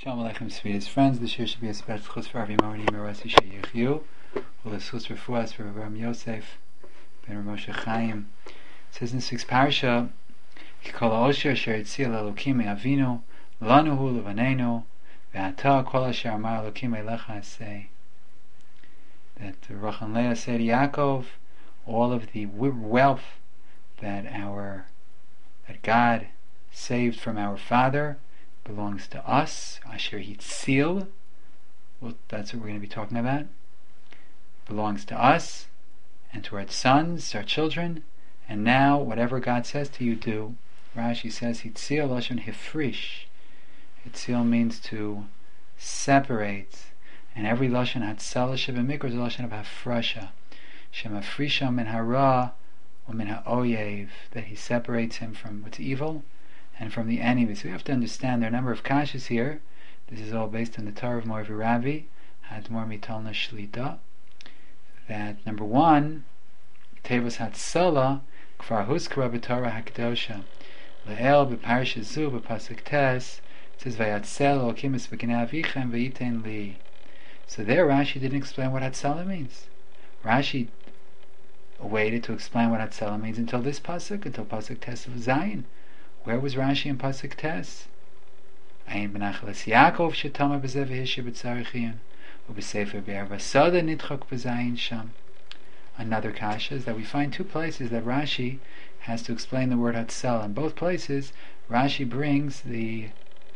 Shalom Aleichem, sweetest friends. This year should be a special chus for Avi Moroni Merasi Sheyichyu. Well, the chus for us for Ram Yosef ben Moshe Chaim. It says in this week's parasha, Kol Osher Asher Yitzil Elokim Avinu Lanu Hu Levanenu Ve'ata Kol Asher Amar Elokim Elecha Aseh. That Rachel and Leah said to Yaakov, all of the wealth that God saved from our father belongs to us. Asher Yitzil, well, that's what we're going to be talking about. Belongs to us and to our sons, our children. And now, whatever God says to you, do. Rashi says, Yitzil Lashon Hifrish. Yitzil means to separate. And every Lashon Hatzala Shebemikra is a Lashon of Hafrasha. Shemafrisha min hara or min ha'oyev. That he separates him from what's evil and from the enemy. So we have to understand there are a number of kashas here. This is all based on the Torah of Morvi Rabbi, Hadmor Mitalna Shlita. That number one, Tevos Hatzala, Kfar Huskara b'Torah HaKadosha, Le'el b'Parashat Zu b'Pasuk Tes, it says Vayatzel Elokim es b'Gnei Avichem v'Yitein Li. So there Rashi didn't explain what Hatzala means. Rashi waited to explain what Hatzala means until this Pasuk, until Pasuk Tes of Zayin. Where was Rashi in Pasuk Tes? Ayin b'Nachalas Yaakov shetama b'zeh v'hishe b'tzarechiyim u'b'sefer be'er v'sada nitchok b'zayin sham. Another kasha is that we find two places that Rashi has to explain the word Hatzala. In both places, Rashi brings the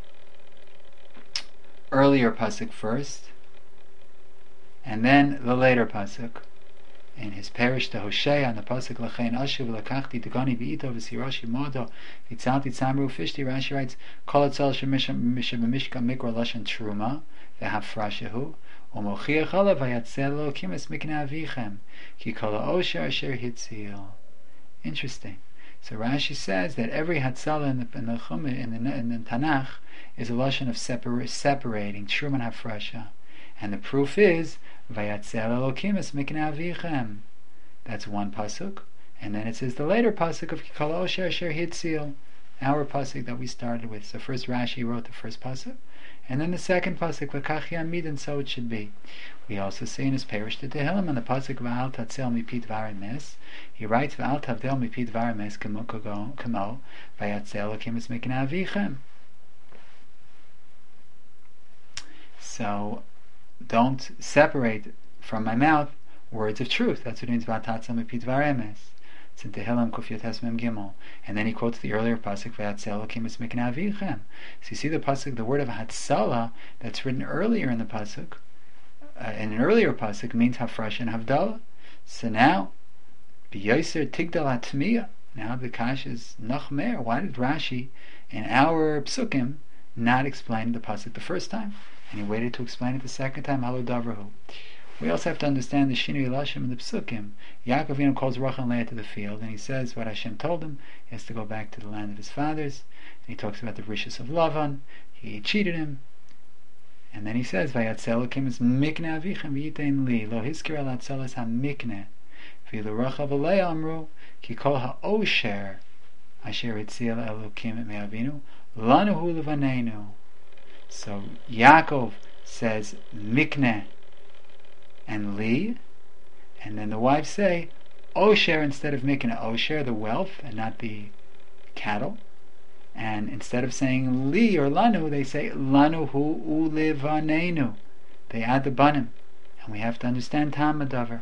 earlier Pasuk first, and then the later Pasuk. In his parish to Hosea, on the pasuk Lachein Ashuv Lakachti Degani Beito V'Sirashi Modo Yitzalti Tzamru Fishti, Rashi writes Kol Etzel Shemishka Mikra Lashon Truma V'Hafrashehu U'Mochiach Alav Vayatzel Elokim es Miknei Avichem Ki Kol Ha'osher Asher Hitzil. Interesting. So Rashi says that every Hatzala in the Tanakh is a lashon of separating Truma and Hafrasha, and the proof is Vayatzel Elokim es Miknei Avichem. That's one pasuk, and then it says the later pasuk of Kol Osher Asher Hitzil, our pasuk that we started with. So first Rashi wrote the first pasuk, and then the second pasuk V'kach Yamid, and so it should be. We also see in his parish to Tehillim on the pasuk V'al Tatzel Mipit Varemes, he writes V'al Tavdel Mipit Varemes Kamo Vayatzel Elokim es Miknei Avichem. So don't separate from my mouth words of truth. That's what it means by Tatzal Mipit Varemes. It's in Tehillim Kuf Yotes Mem Gimel. And then he quotes the earlier pasuk Vayatzel Elokim es Miknei Avichem. So you see the pasuk, the word of Hatzala that's written earlier in the pasuk, in an earlier pasuk, means Hafrash and Havdalah. So now B'Yoser Tigdal Hatmiya. Now the kash is Nachmer. Why did Rashi in our psukim not explain the pasuk the first time? And he waited to explain it the second time. Halo Davrahu. We also have to understand the Shinui Lashim and the Psukim. Yaakov Avinu calls Rachel and Leah to the field, and he says what Hashem told him. He has to go back to the land of his fathers. And he talks about the rishus of Lavan. He cheated him. And then he says, Vayatzel Elokim es Miknei Avichem v'Yitein Li Lo Hiskir al Hatzelas HaMikneh V'Lo Rachel v'Leah Amru Ki Kol HaOsher Asher Hitzil Elokim me'Avinu Lanu Hu Levanenu. So Yaakov says Mikneh and Li, and then the wives say Osher instead of Mikneh. Osher, the wealth and not the cattle. And instead of saying Li or Lanu, they say Lanu Hu Ulevanenu. They add the banim, and we have to understand Tamadavar.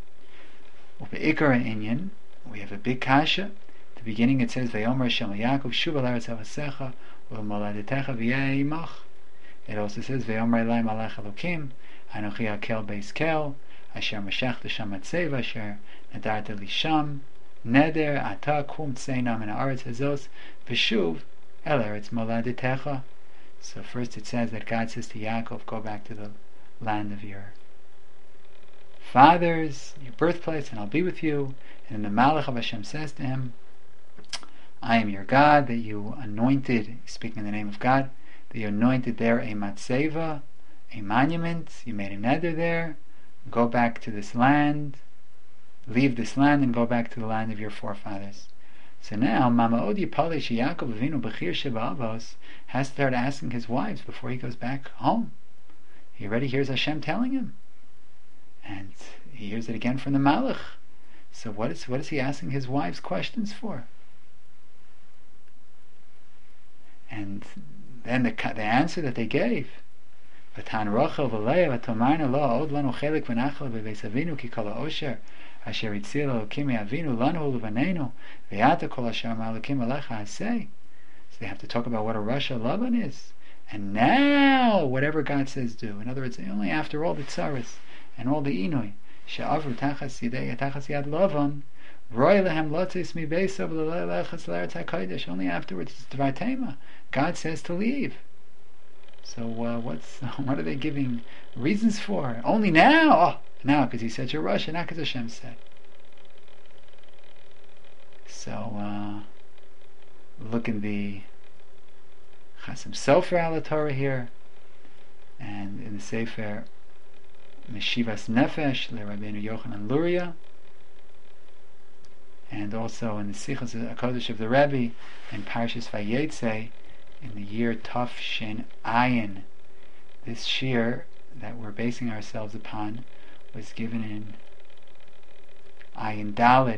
Ubeikara Inyan, we have a big kasha. At the beginning it says Vayomer Hashem Yaakov Shuv al Eretz Avasecha U'Moladetecha V'Yeh Imach. It also says Ve'omer Elai Malach Elokim Anochi Hakel Beis Kel Asher Mashach Sham Atzeva Asher Nadarta Lisham Neder Ata Kum Tzeina Min Haaretz Hazos V'Shuv El Eretz Moladetecha. So first it says that God says to Yaakov, go back to the land of your fathers, your birthplace, and I'll be with you. And then the Malach of Hashem says to him, I am your God, that you anointed, speaking in the name of God, that you anointed there a matzeva, a monument, you made a neder there, go back to this land, leave this land and go back to the land of your forefathers. So now, Mama Odi Pali Yaakov Avinu Bechir Sheba'avos has to start asking his wives before he goes back home. He already hears Hashem telling him, and he hears it again from the Malach. So what is he asking his wives questions for? And then the answer that they gave, V'tan Rachel v'Leah v'tomarna lo od lanu chelik v'nachal v'beis Avinu ki kol ha'osher asher hitzil Elokim me'avinu lanu u'levaneinu v'yata kol asher ma'alokim alecha hasei. So they have to talk about what a Rasha Lavan is. And now, whatever God says do. In other words, only after all the tzaras and all the inui, she'avru tachas yad Lavan, roy lehem lotzis mi beisav l'lechas l'eretz ha'kodesh. Only afterwards, it's Dvar Tema. God says to leave. So what are they giving reasons for? Only now? Oh, now because he said you're Russia, not because Hashem said. So look in the Chasam Sofer al Torah here, and in the Sefer Meshivas Nefesh le Rabbeinu Yochanan Luria, and also in the Sichos HaKodesh of the Rebbe in Parshas Vayetze in the year Taf Shin Ayin. This shir that we're basing ourselves upon was given in Ayin Daled.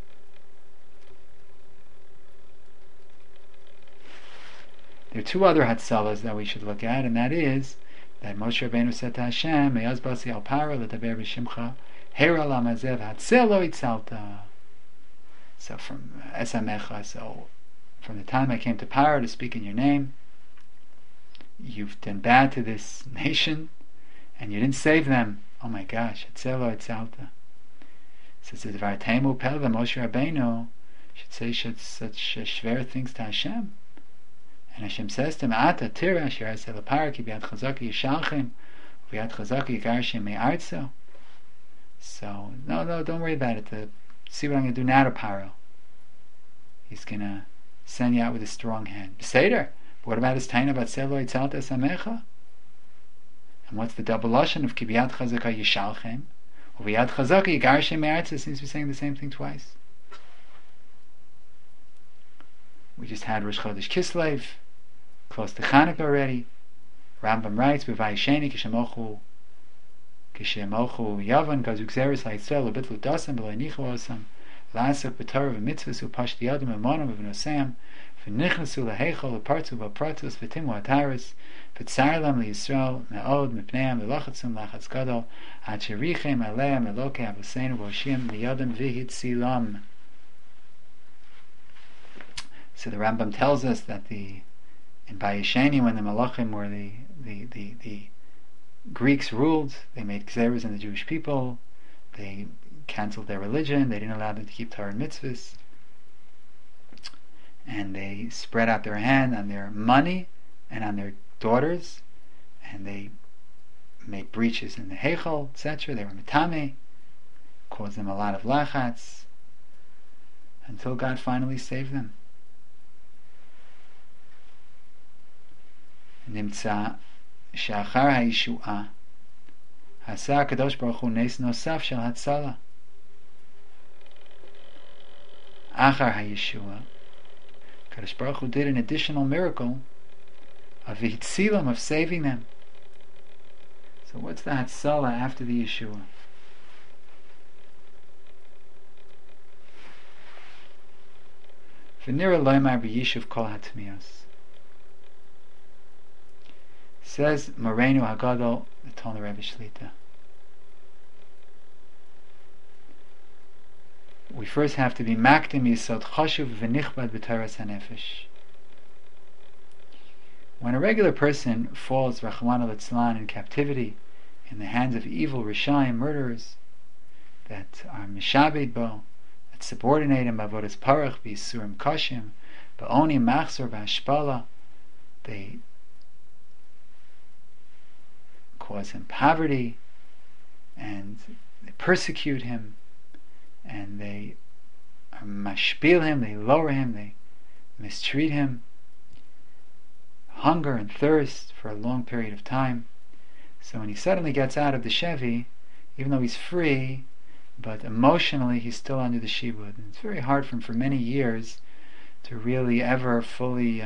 There are two other Hatzalas that we should look at, and that is that Moshe Rabbeinu said to Hashem, Me'az basi al paro l'taber b'shimcha hera lamazev hatzel lo itzalta. So from Esamecha, so from the time I came to Paro to speak in your name, you've done bad to this nation, and you didn't save them. Oh my gosh, hatzel lo itzalta. So it's a Dvar Temu Pel Moshe Rabbeinu should say such shver things to Hashem. And Hashem says to him, Ata tira asher aseh l'paro ki b'yad chazaki yishalchem v'yad chazaki yigarshem me'artzo. So, no, don't worry about it. See what I'm going to do now to Paro. He's going to send you out with a strong hand. Beseder. But what about his taina about Selo Yitzalta Samecha? And what's the double lashon of ki b'yad chazaka yishalchem v'yad chazaki yigarshem me'artzo? Seems to be saying the same thing twice. We just had Rosh Chodesh Kislev, close to Chanukah already. Rambam writes, "B'vayisheni kishemochu yavan gazuk zeres ha'yisrael ubitlu dasam b'loinichu osam la'asuk b'torah v'mitzvahs u'pashti yadim emonam v'nosam v'nichnasu laheichol u'partu v'pratus v'timu ataris v'tzar lam liYisrael me'od mipneam v'lochatzum lachatz gadol ad sherichem aleim elokei avosenu v'oshim liyadam v'hitzilam." So the Rambam tells us that in Bayesheni, when the Malachim were the Greeks ruled, they made gzeros on the Jewish people, they cancelled their religion, they didn't allow them to keep Torah and mitzvahs, and they spread out their hand on their money and on their daughters, and they made breaches in the Heichal, etc. They were metame, caused them a lot of lachatz, until God finally saved them. נמצא שאחר הישועה עשה הקדוש ברוך הוא נס נוסף של הצלה. אחר הישועה, Kadosh Baruch Hu did an additional miracle of hitzilam, of saving them. So what's the Hatzalah after the Yeshua? V'nira loymar b'yishuv kol hatmios. Says Morenu Hagadol, the Tolner Rebbe Shlita. We first have to be makdim yisod chashuv v'nichbad b'toras hanefesh. When a regular person falls, Rachmana litzlan, in captivity in the hands of evil Rishayim, murderers, that are mishabed bo, that subordinate him b'avodas parach, b'yisurim kashim, b'oni machzor b'hashpala, they cause him poverty, and they persecute him, and they mashpil him, they lower him, they mistreat him, hunger and thirst for a long period of time. So when he suddenly gets out of the Shevi, even though he's free, but emotionally he's still under the Shibud. It's very hard for him for many years to really ever fully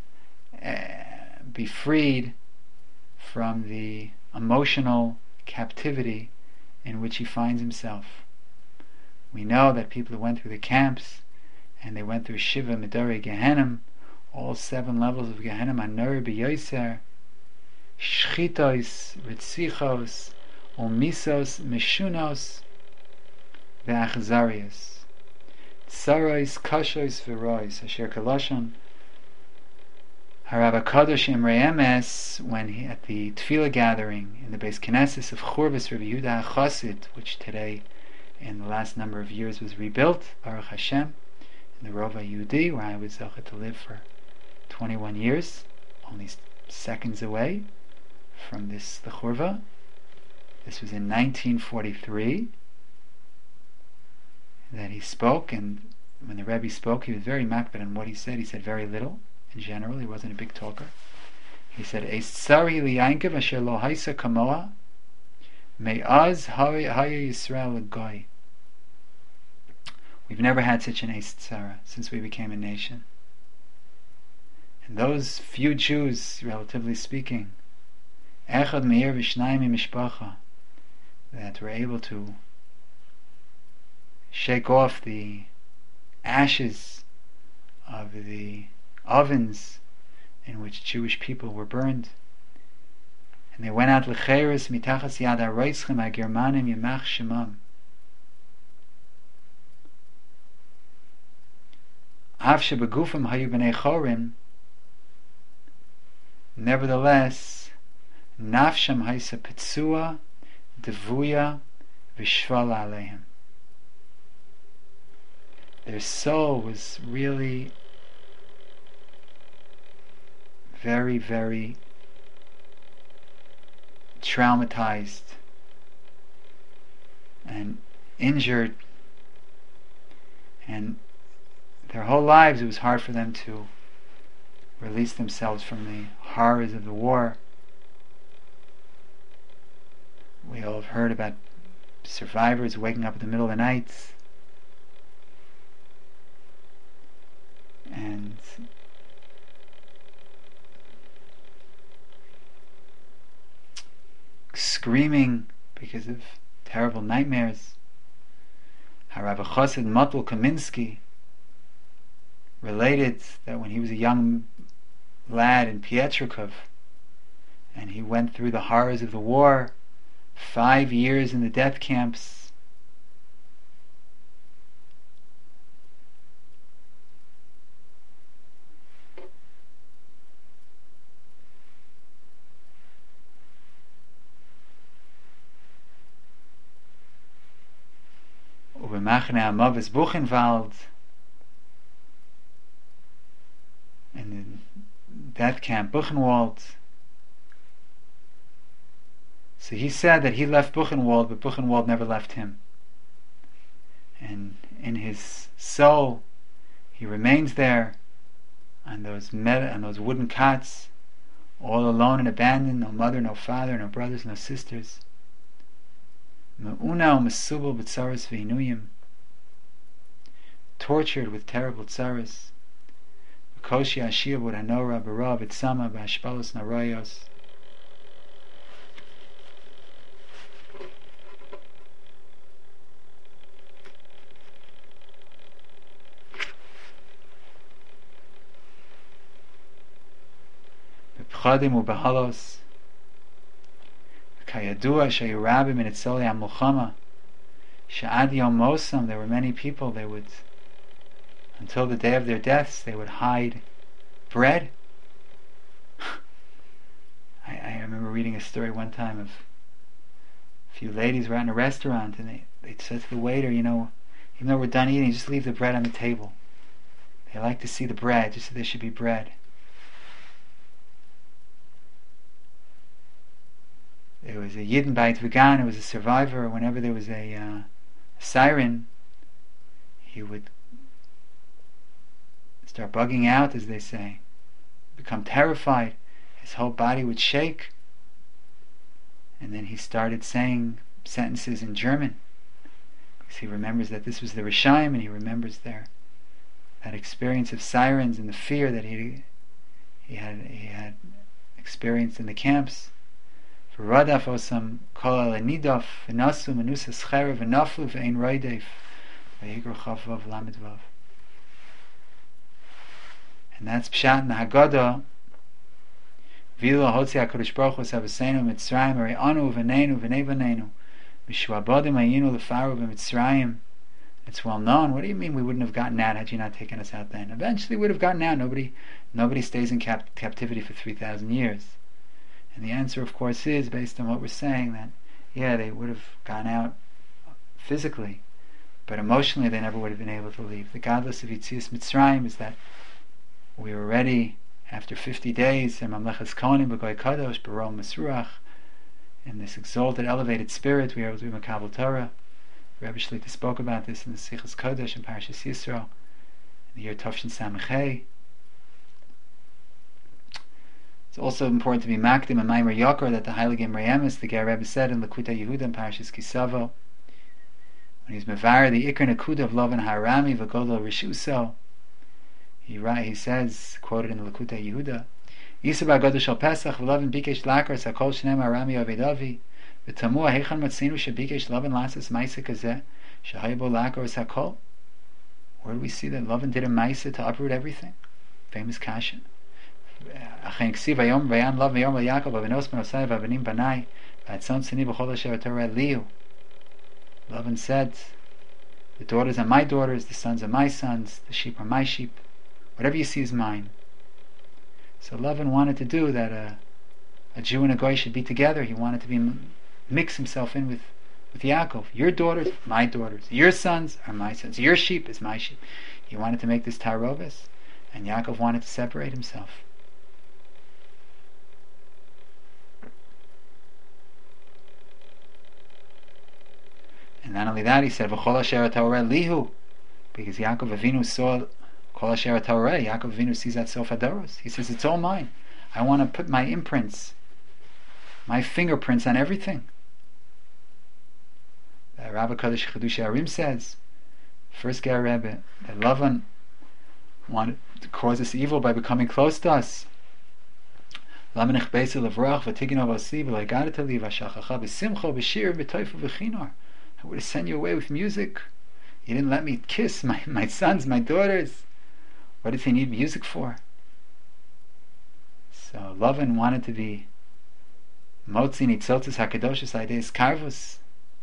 be freed from the emotional captivity in which he finds himself. We know that people who went through the camps, and they went through Shiva Midori Gehenim, all 7 levels of Gehenim, Anur B'Yoser, Shchitos, Ritzichos, Umisos, Meshunos, Ve'achzarios, Tsaros, Kashos, V'rois, Asher Kalashon, Harav HaKadosh Imrei Emes, when he, at the Tefillah gathering in the Beis Knesset of Churvis Rabbi Yehuda HaChassid, which today, in the last number of years, was rebuilt, Baruch Hashem, in the Rova Yehudi, where I was able to live for 21 years, only seconds away from the Churva. This was in 1943 that he spoke, and when the Rebbe spoke, he was very makbid on what he said. He said very little. In general, he wasn't a big talker. He said, "Eis tsari liyankev asher lo haisa kamoa, me'az haya Yisrael goy." We've never had such an Eis Tzara since we became a nation. And those few Jews, relatively speaking, echad meir v'shnayim mishpacha, that were able to shake off the ashes of the ovens in which Jewish people were burned, and they went out l'cheres mitachas yad haroischem ha'germanim yemach shemam. Av shebegufim hayu b'nei chorim, nevertheless, nafsham haisa petzua, devuya, v'shval aleim. Their soul was really very, very traumatized and injured, and their whole lives it was hard for them to release themselves from the horrors of the war. We all have heard about survivors waking up in the middle of the night and screaming because of terrible nightmares. Harav Chassid Motel Kaminsky related that when he was a young lad in Pietrikov and he went through the horrors of the war, 5 years in the death camps, Machne Amavis Buchenwald, in the death camp Buchenwald. So he said that he left Buchenwald, but Buchenwald never left him. And in his soul, he remains there on those wooden cots, all alone and abandoned, no mother, no father, no brothers, no sisters. Me'una u'mesubel b'tzaras v'inuyim, tortured with terrible tzaras. V'koshi ashir b'hanora b'ra v'tzama b'hashpalos narayos. B'pchadim u'b'halos. Kayadua sheyurabim in etzoli ha-mulchama. Sha'ad yom mosam, there were many people, they would, until the day of their deaths, they would hide bread. I remember reading a story one time of a few ladies were out in a restaurant and they said to the waiter, even though we're done eating, just leave the bread on the table. They like to see the bread, just so there should be bread. There was a Yidden Beit Vegan who was a survivor. Whenever there was a siren, he would start bugging out, as they say, become terrified. His whole body would shake, and then he started saying sentences in German because he remembers that this was the Rishaim, and he remembers that experience of sirens and the fear that he had experienced in the camps. V'radaf osam kol al nidaf v'nasu menusas cherev v'naflu v'ein roidef v'yigru chavav lamed vav. And that's Pshat in the Haggadah. V'ilo hotzi HaKadosh Baruch Hu savasenu Mitzrayim Ari'anu v'neinu v'nei v'neinu Mishwabadim ayinu lefaru b'Mitzrayim. It's well known. What do you mean we wouldn't have gotten out had you not taken us out then? Eventually we would have gotten out. Nobody stays in captivity for 3,000 years. And the answer, of course, is, based on what we're saying, that, yeah, they would have gone out physically, but emotionally they never would have been able to leave. The godless of Yitzias Mitzrayim is that we were ready after 50 days in Mamlechas Kohanim B'Goy Kadosh B'Rol Mesruach, in this exalted, elevated spirit, we were able to be Makabel Torah. Rebbe Shlita spoke about this in the Sichos Kodesh in Parashas Yisro in the year Tavshin Samachei. It's also important to be makdim and Maimer Yokor that the Heilige Miriamis, the Ger Rebbe said in Lakutei Yehuda in Parashas Kisavo, when he's mevar the Ikar Nakuda of Lovan Harami V'Godol Rishuso, he says, quoted in the Lakutei Yehuda, Yisra B'Godol Shal Pesach V'Lovan Bikesh Lakar Sakol Shneim Harami Ovedavi V'Tamua Heichon Matzinu Shebikesh Lovan Lasas Maisa Kazeh Shehaybo Lakar Sakol. Where do we see that Lovan did a Maisa to uproot everything? Famous Kasha. Achen Ksiv Vayom Vayan Lov Vayom Yaakov Avanos Manosai Vavanim Banai Vatzon Tzini B'Chol Asher Torah Liu. Lovan said, the daughters are my daughters, the sons are my sons, the sheep are my sheep. Whatever you see is mine. So Lavan wanted to do that a Jew and a Goy should be together. He wanted to mix himself in with Yaakov. Your daughters, my daughters. Your sons are my sons. Your sheep is my sheep. He wanted to make this tarovis, and Yaakov wanted to separate himself. And not only that, he said, V'chol asher Torah lihu, because Yaakov Avinu saw Kol asher Torah. Yaakov Avinu sees that Sof Hadoros. He says, it's all mine. I want to put my imprints, my fingerprints on everything. Rabbi Kodesh Chedush Arim says, first Ger Rebbe, that Lavan wanted to cause us evil by becoming close to us. I would have sent you away with music. You didn't let me kiss my sons, my daughters. What does he need music for? So Lavan wanted to be Motzi Nitzotus HaKadoshus Aideis Karvus.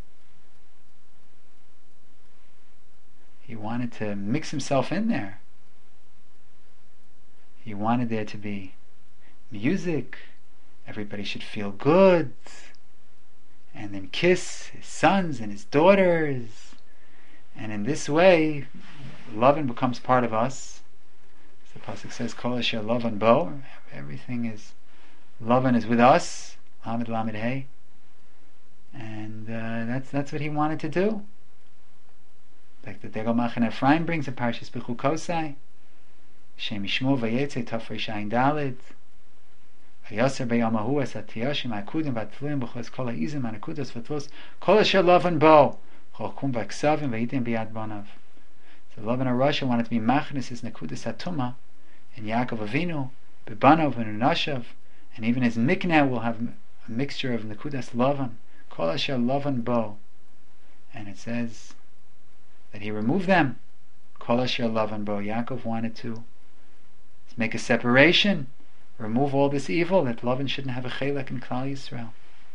He wanted to mix himself in there. He wanted there to be music. Everybody should feel good. And then kiss his sons and his daughters. And in this way, Lavan becomes part of us. As the pasuk says, Kol asher Lavan bo. Everything is, Lavan is with us. Lamed Lamed Hey. And that's what he wanted to do. Like the Degel Machan Ephraim brings in Parshas Bechukosai. Shem Yishmu Vayetze Tafrei Shayin Dalet. Vayoser Beyamahu Es Atiyashim Akudim Vatluim B'chos Kol Ha'izim Anakudos Vatlos Kol Asher Lavan Bo Cholkum V'Ksavim V'Yitim B'Yad Bonav. So Lavan HaRasha wanted to be Machnis his Nakudas Hatuma and Yaakov Avinu B'Banov and Unashav, and even his Mikneh will have a mixture of Nakudas Lavan Kol Asher Lavan Bo, and it says that he removed them. Kol asher Lavan bo. Yaakov wanted to make a separation, remove all this evil, that Lavan shouldn't have a chelek in Klal Yisrael.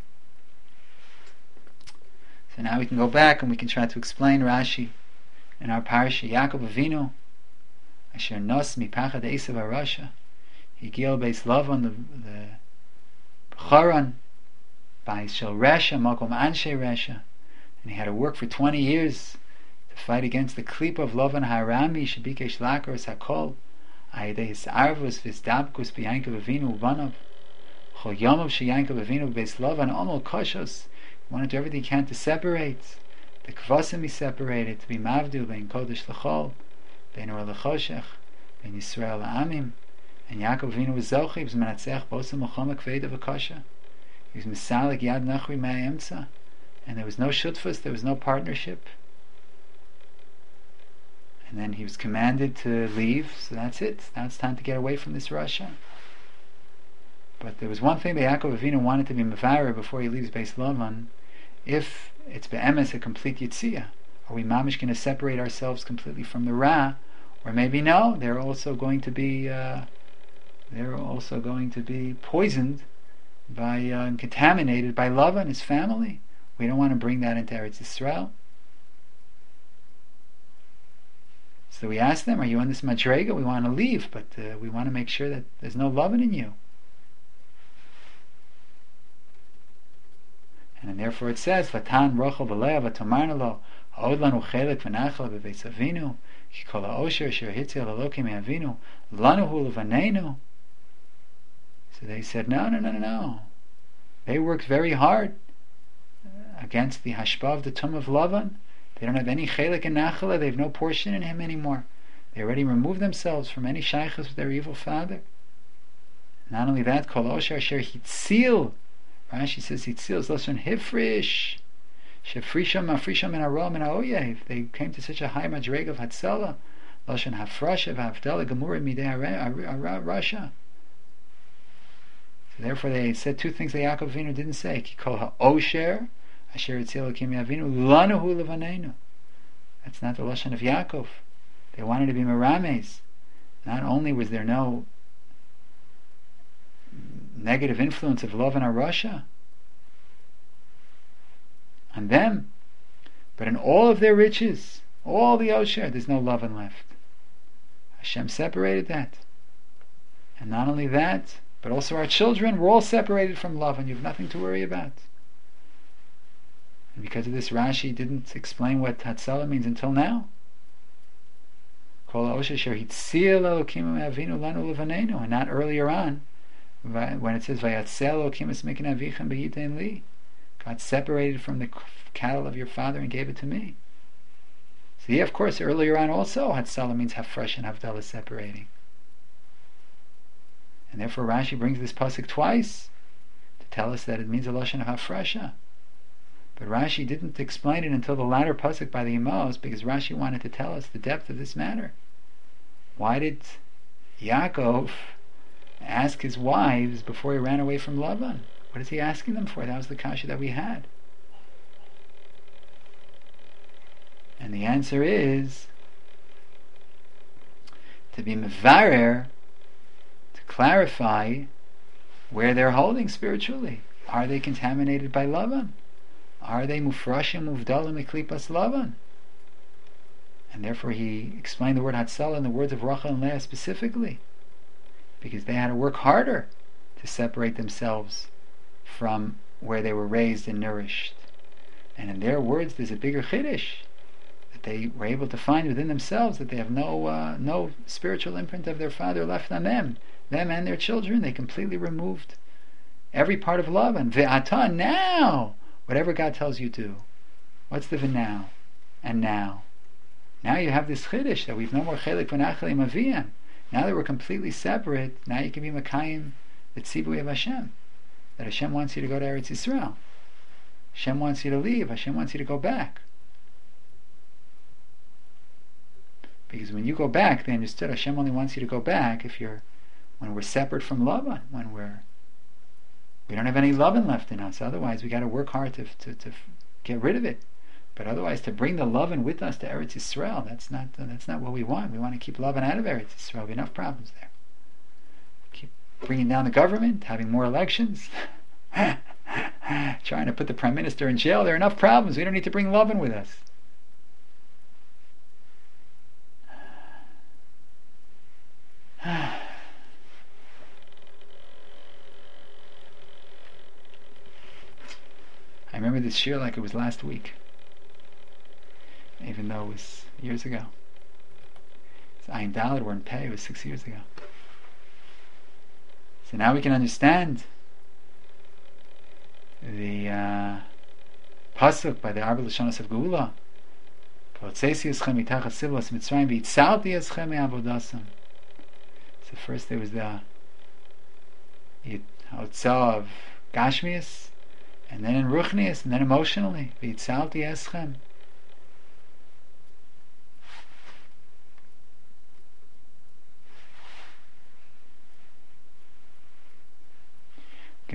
So now we can go back and we can try to explain Rashi in our parasha. Yaakov Avinu, asher nos mipachad Esav HaRasha, Higil beis Lavan the Charan, by Shel Resha Makom Anshe Resha, and he had to work for 20 years fight against the klipa of Lavan Harami Shebikesh Lakar Sakol Aidei Hisarvus V'Zdabkus B'Yankov Avinu Ubanav Chol Yomov Sheyankov Avinu B'Beis Lavan Omol Koshos. He wanted to do everything he can to separate the Kvasim. He separated to be Mavdu Bein Kodesh L'Chol, Bein Or L'Choshech, Bein Yisrael L'Amim. And Yaakov Avinu was Zochi. He was Menatzech Bosam L'Chom Kveida V'Kosha. He was Misalik Yad Nachri Ma'emtza, and there was no shutfus, there was no partnership. And then he was commanded to leave, so that's it. Now it's time to get away from this Russia. But there was one thing that Yaakov Avinu wanted to be mevarer before he leaves Beis Lavan. If it's be'emes a complete yitziyah, are we mamish going to separate ourselves completely from the Ra? Or maybe no, they're also going to be poisoned by and contaminated by Lavan and his family. We don't want to bring that into Eretz Yisrael. So we asked them, are you on this madrega? We want to leave, but we want to make sure that there's no Lavan in you. And therefore it says, Vatan rochel v'leah v'tomarna lo ha'od lanu chelek v'nachla b'beis avinu ki kol ha'osher asher hitzi al Elokim me'avinu lanu hu levaneinu. So they said, no. They worked very hard against the hashpah of the tomb of Lavan. They don't have any chelek in nachla. They have no portion in him anymore. They already removed themselves from any shaychus with their evil father. Not only that, kol ha'osher asher hitzil. Rashi says hitzil is lashon hifrish. Shefrisham mafrisham min hara min ha'oyev. They came to such a high madrega of hatzela. Lashon hafrasha v'havdala gemura midei Rasha. So therefore they said two things that Yaakov Avinu didn't say. Ki kol ha'osher asher hitzil Elokim me'avinu lanu hu levaneinu. That's not the lashon of Yaakov. They wanted to be merames. Not only was there no negative influence of love in our Russia on them, but in all of their riches, all the Osher, there's no love left. Hashem separated that. And not only that, but also our children, we're all separated from love, and you have nothing to worry about. And because of this, Rashi didn't explain what Hatzalah means until now. And not earlier on, when it says God separated from the cattle of your father and gave it to me. So yeah, of course, earlier on also Hatzalah means hafresh and havdalah separating. And therefore Rashi brings this pasuk twice to tell us that it means a lashon of hafresha. But Rashi didn't explain it until the latter pasuk by the Emos, because Rashi wanted to tell us the depth of this matter. Why did Yaakov ask his wives before he ran away from Lavan? What is he asking them for? That was the kasha that we had. And the answer is to be mevarer, to clarify where they're holding spiritually. Are they contaminated by Lavan? Are they mufrashim uvdalim eklipas Lavan? And therefore he explained the word Hatzalah in the words of Rachel and Leah specifically, because they had to work harder to separate themselves from where they were raised and nourished. And in their words, there's a bigger chiddush that they were able to find within themselves, that they have no spiritual imprint of their father left on them and their children. They completely removed every part of love. And ve'ata, now, whatever God tells you to. What's the v'now? And now. Now you have this chiddush that we've no more chelik v'nachalim aviyam. Now that we're completely separate, now you can be Makayim, the tzibui of Hashem. That Hashem wants you to go to Eretz Yisrael. Hashem wants you to leave. Hashem wants you to go back. Because when you go back, they understood Hashem only wants you to go back when we're separate from Lavan, when we don't have any Lavan left in us. Otherwise, we got to work hard to get rid of it. But otherwise, to bring the Lavan with us to Eretz Yisrael, that's not what we want. We want to keep Lavan out of Eretz Yisrael. We have enough problems there. Keep bringing down the government, having more elections, trying to put the Prime Minister in jail. There are enough problems. We don't need to bring Lavan with us. I remember this year like it was last week, even though it was years ago. It's Ayin Daled, we're in Pei, it was 6 years ago. So now we can understand the pasuk by the Arba Lashonos of Geula. So first there was the Hotzah of Gashmias, and then in Ruchnias, and then emotionally. V'itzalti eschem.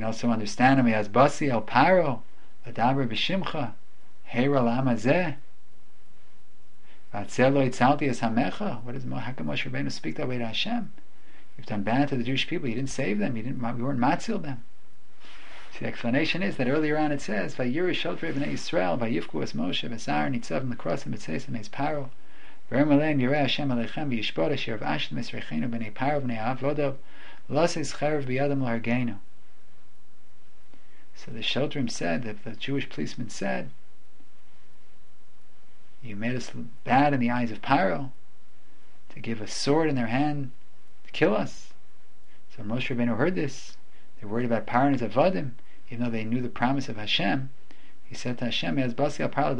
can also understand him as Basi El Paro, Adaber B'Shimcha, Heira Lama Zeh, Vatzel Lo Yitzalti Es Hamecha. How can Moshe Rabbeinu speak that way to Hashem? You've done bad to the Jewish people. You didn't save them. You weren't matzil them. So the explanation is that earlier on it says, Vayiri Shaltrei B'nei Yisrael, Vayivku Es Moshe, V'Sar Nitzav L'Kros V'Tzeis Es Paro, V'Ermalein Yireh Hashem Aleichem V'Yishbod Asher V'Ashtem Esreichenu B'nei Paro B'nei Avodav L'Aseis Cherev B'Yadam L'Hargeinu. So the Shotrim said, that the Jewish policeman said, you made us bad in the eyes of Paro to give a sword in their hand to kill us. So Moshe Rabbeinu heard this. They were worried about Paro and his Avodim, even though they knew the promise of Hashem. He said to Hashem, in other words,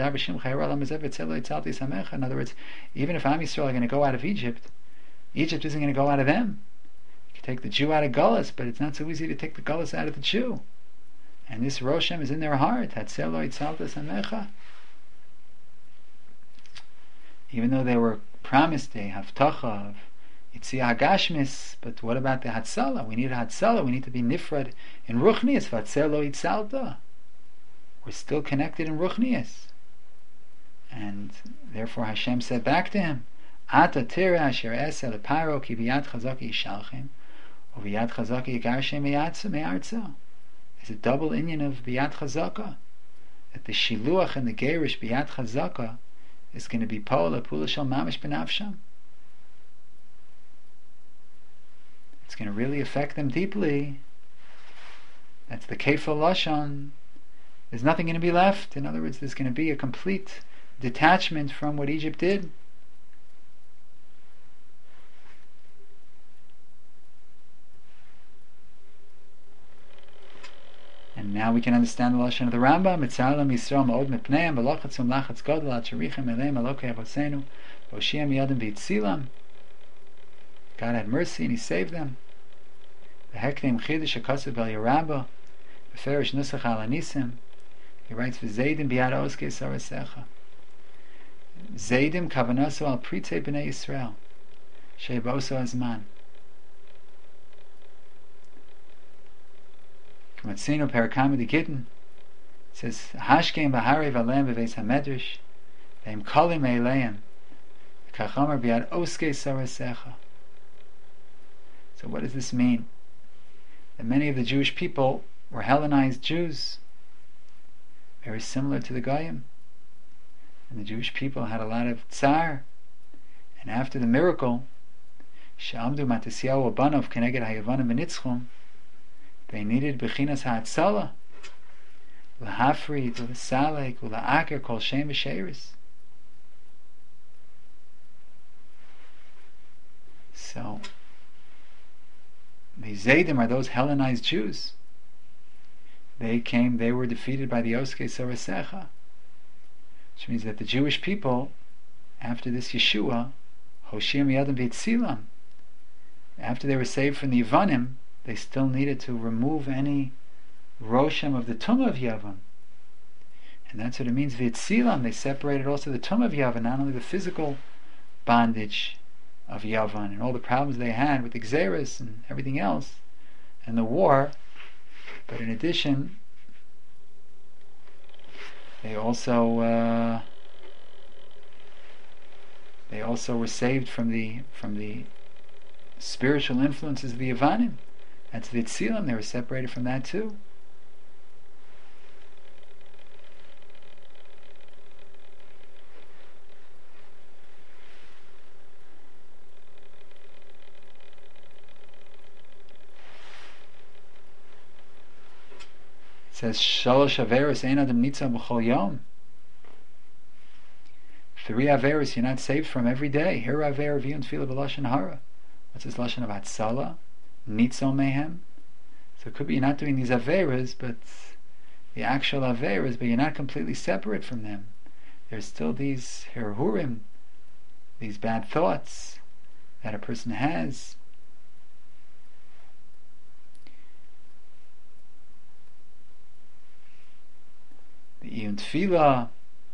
even if Am Yisrael are going to go out of Egypt, Egypt isn't going to go out of them. You can take the Jew out of Gullus, but it's not so easy to take the Gullus out of the Jew. And this Roshem is in their heart. Even though they were promised a Haftacha of Yitzia Hagashmis, but what about the Hatzala? We need a Hatzala. We need to be Nifrad in Ruchnias. Vatzelo Yitzalta. We're still connected in Ruchnias. And therefore Hashem said back to him, Ata tira asher esel paro ki biyad chazaki yishalchem, or biyad chazaki yigarshem me'artzo. There's a double inyan of biyad chazaka, that the shiluach and the gerish biyad chazaka is going to be pola pula shal mamish benavsham. It's going to really affect them deeply. That's the kefal lashon. There's nothing going to be left. In other words, there's going to be a complete detachment from what Egypt did. And now we can understand the lashon of the Rambam. Mitzalam Yisrael ma'od mipneim v'lochatzum lachatz gadol ad sherichem eleim alokei avosenu v'oshiam yadim v'yitzilam. God had mercy and He saved them. V'heknim chidush hakasav bel Yerabah v'ferish nusach al anisim. He writes v'zeidim biyad oskei sarasecha. Zeidim kavanasu al pritei b'nei Yisrael sheiboso azman. Matzino Parakama de Gittin says Hashkeim Bahari Valem Beves Hamedrash Veim Kolim Eileim Kachamer Biad Oske Sarasecha. So what does this mean? That many of the Jewish people were Hellenized Jews, very similar to the Goyim, and the Jewish people had a lot of tsar. And after the miracle, Sha'amdu Matasiyahu Abanov Keneged Hayavanim Benitzchum, they needed Bechinas Ha'atzala, L'hafrid, L'salek, L'akar, Kol Shem V'Sheiris. So, the Zaydim are those Hellenized Jews. They were defeated by the Oskei Sarasecha, which means that the Jewish people, after this Yeshua, Hoshim Yadim V'Yitzilam, after they were saved from the Yevanim, they still needed to remove any Roshem of the Tumah of Yavan. And that's what it means, V'Yitzilam. They separated also the Tumah of Yavan, not only the physical bondage of Yavan and all the problems they had with the Xeris and everything else, and the war, but in addition, they also were saved from the spiritual influences of the Yavanim. That's the Tzilam. They were separated from that too. It says Shalosh Averos Ein Adam Nitza B'chol Yom. 3 Averos you're not saved from every day. Here Aver V'yun Tefillah B'Lashon Hara. What's this Lashon of Hatzala? Nitzo Mehem. So it could be you're not doing these Averas, but the actual Averas, but you're not completely separate from them. There's still these Herhurim, these bad thoughts that a person has. The Iyun Tefillah,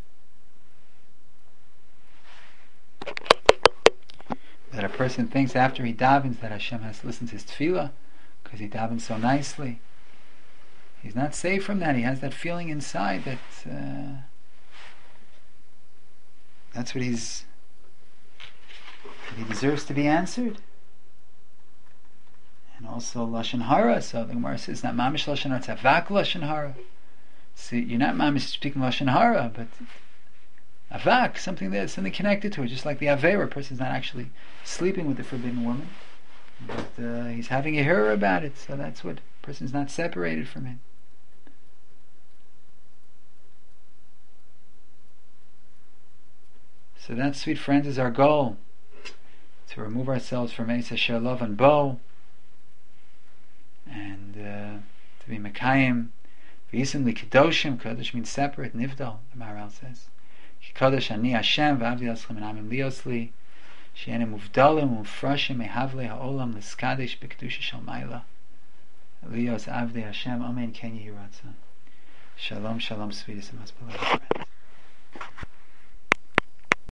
that a person thinks after he davens that Hashem has listened to his tefillah because he davens so nicely. He's not safe from that. He has that feeling inside that that's what he deserves to be answered. And also Lashon Hara. So the Gemara says, not Mamish Lashon Hara, it's Avak Lashon Hara. See, you're not Mamish speaking Lashon Hara, but Avak, something connected to it, just like the Aveira. A person's not actually sleeping with the forbidden woman, but he's having a hira about it, so that's what, a person's not separated from it. So that, sweet friends, is our goal, to remove ourselves from Eis Asher Love and Bo, and to be Mekayim, V'yisim li Kedoshim. Kadosh means separate, Nivdal, the Maharal says. Kadosh ani Hashem v'avdi aschem enamim liosli she'ene muvdalim umfrashim mehavle ha'olam l'skadesh b'kedusha shel mayla lios avdi Hashem. Amen. Ken Yehi Ratzon. Shalom, shalom, sweetest and most beloved friends.